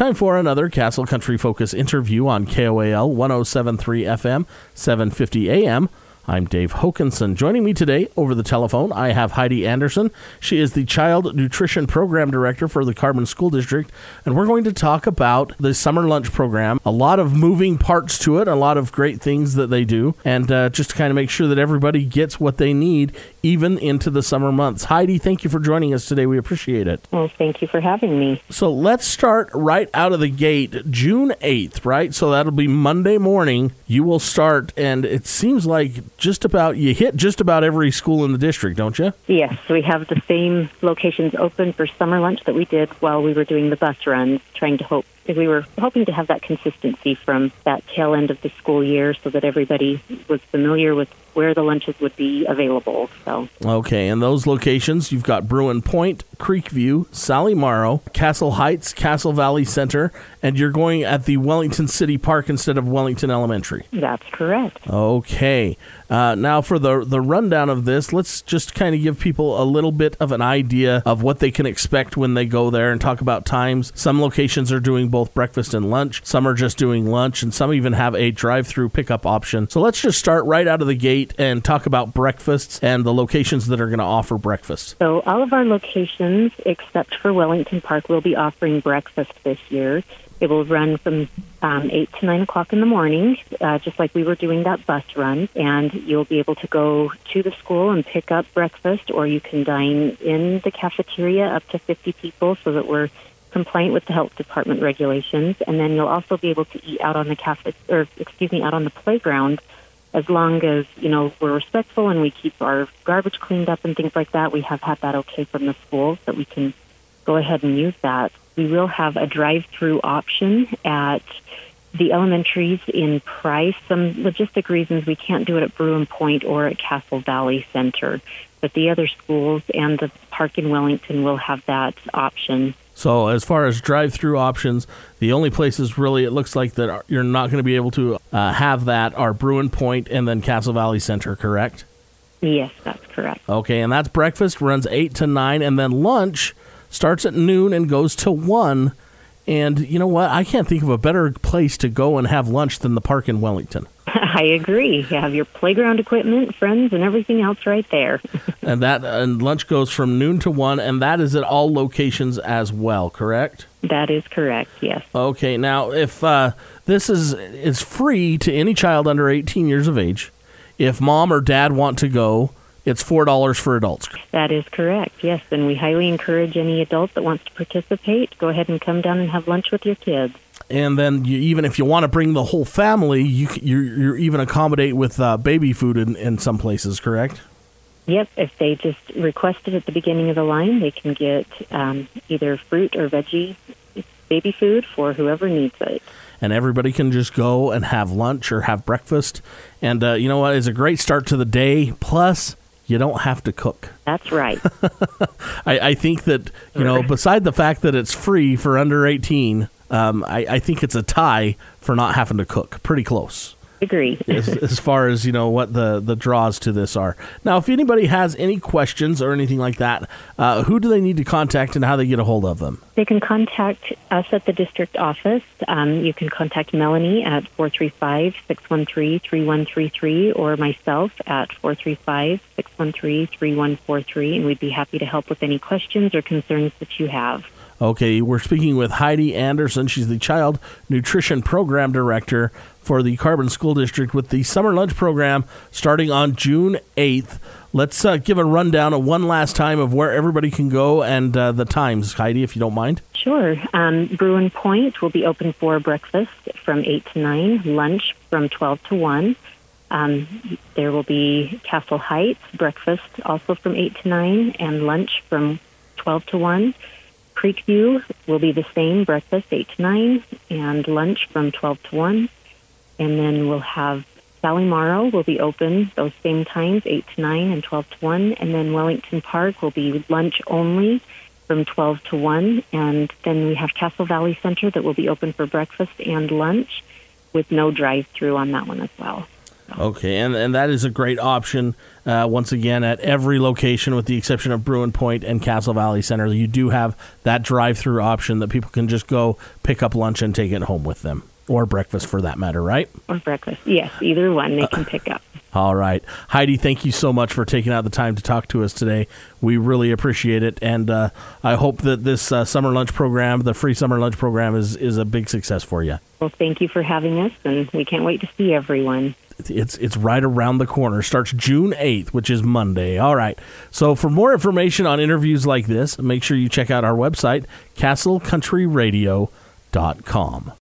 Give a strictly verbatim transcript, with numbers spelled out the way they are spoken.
time for another Castle Country Focus interview on K O A L one oh seven point three F M, seven fifty A M. I'm Dave Hokinson. Joining me today over the telephone, I have Heidi Anderson. She is the Child Nutrition Program Director for the Carbon School District, and we're going to talk about the summer lunch program. A lot of moving parts to it, a lot of great things that they do, and uh, just to kind of make sure that everybody gets what they need, even into the summer months. Heidi, thank you for joining us today. We appreciate it. Well, thank you for having me. So let's start right out of the gate, June eighth, right? So that'll be Monday morning. You will start, and it seems like just about, you hit just about every school in the district, don't you? Yes, we have the same locations open for summer lunch that we did while we were doing the bus runs, trying to hope, we were hoping to have that consistency from that tail end of the school year so that everybody was familiar with where the lunches would be available. So okay, and those locations, you've got Bruin Point, Creekview, Sally Morrow, Castle Heights, Castle Valley Center, and you're going at the Wellington City Park instead of Wellington Elementary. That's correct. Okay. Uh, now for the the rundown of this, let's just kind of give people a little bit of an idea of what they can expect when they go there and talk about times. Some locations are doing both breakfast and lunch. Some are just doing lunch, and some even have a drive-through pickup option. So let's just start right out of the gate and talk about breakfasts and the locations that are going to offer breakfast. So all of our locations, except for Wellington Park, will be offering breakfast this year. It will run from um, eight to nine o'clock in the morning, uh, just like we were doing that bus run. And you'll be able to go to the school and pick up breakfast, or you can dine in the cafeteria up to fifty people so that we're compliant with the health department regulations. And then you'll also be able to eat out on the cafe, or excuse me, out on the playground, as long as, you know, we're respectful and we keep our garbage cleaned up and things like that. We have had that okay from the schools that we can go ahead and use that. We will have a drive-through option at the elementaries in Price. Some logistic reasons we can't do it at Bruin Point or at Castle Valley Center, but the other schools and the park in Wellington will have that option. So as far as drive-through options, the only places really it looks like that are, you're not going to be able to uh, have that are Bruin Point and then Castle Valley Center, correct? Yes, that's correct. Okay, and that's breakfast, runs eight to nine, and then lunch starts at noon and goes to one. And you know what? I can't think of a better place to go and have lunch than the park in Wellington. I agree. You have your playground equipment, friends, and everything else right there. and that and lunch goes from noon to one, and that is at all locations as well, correct? That is correct, yes. Okay, now if uh, this is is free to any child under eighteen years of age, if mom or dad want to go, it's four dollars for adults. That is correct, yes. And we highly encourage any adult that wants to participate, go ahead and come down and have lunch with your kids. And then you, even if you want to bring the whole family, you, you're, you're even accommodate with uh, baby food in, in some places, correct? Yep. If they just request it at the beginning of the line, they can get um, either fruit or veggie baby food for whoever needs it. And everybody can just go and have lunch or have breakfast. And uh, you know what? It's a great start to the day. Plus, you don't have to cook. That's right. I, I think that, you know, beside the fact that it's free for under eighteen, um, I, I think it's a tie for not having to cook. Pretty close. Agree. as, as far as, you know, what the, the draws to this are. Now, if anybody has any questions or anything like that, uh, who do they need to contact and how they get a hold of them? They can contact us at the district office. Um, you can contact Melanie at four three five, six one three, three one three three or myself at four three five, six one three, three one four three, and we'd be happy to help with any questions or concerns that you have. Okay, we're speaking with Heidi Anderson. She's the Child Nutrition Program Director for the Carbon School District with the Summer Lunch Program starting on June eighth. Let's uh, give a rundown of one last time of where everybody can go and uh, the times, Heidi, if you don't mind. Sure. Um, Bruin Point will be open for breakfast from eight to nine, lunch from twelve to one. Um, there will be Castle Heights, breakfast also from eight to nine, and lunch from twelve to one. Creekview will be the same, breakfast eight to nine, and lunch from twelve to one. And then we'll have Sally Morrow will be open those same times, eight to nine and twelve to one. And then Wellington Park will be lunch only from twelve to one. And then we have Castle Valley Center that will be open for breakfast and lunch with no drive-through on that one as well. Okay, and, and that is a great option, uh, once again, at every location with the exception of Bruin Point and Castle Valley Center. You do have that drive-through option that people can just go pick up lunch and take it home with them, or breakfast for that matter, right? Or breakfast, yes, either one they can pick up. All right. Heidi, thank you so much for taking out the time to talk to us today. We really appreciate it, and uh, I hope that this uh, summer lunch program, the free summer lunch program, is, is a big success for you. Well, thank you for having us, and we can't wait to see everyone. It's it's right around the corner. Starts June eighth, which is Monday. All right. So for more information on interviews like this, make sure you check out our website, castle country radio dot com.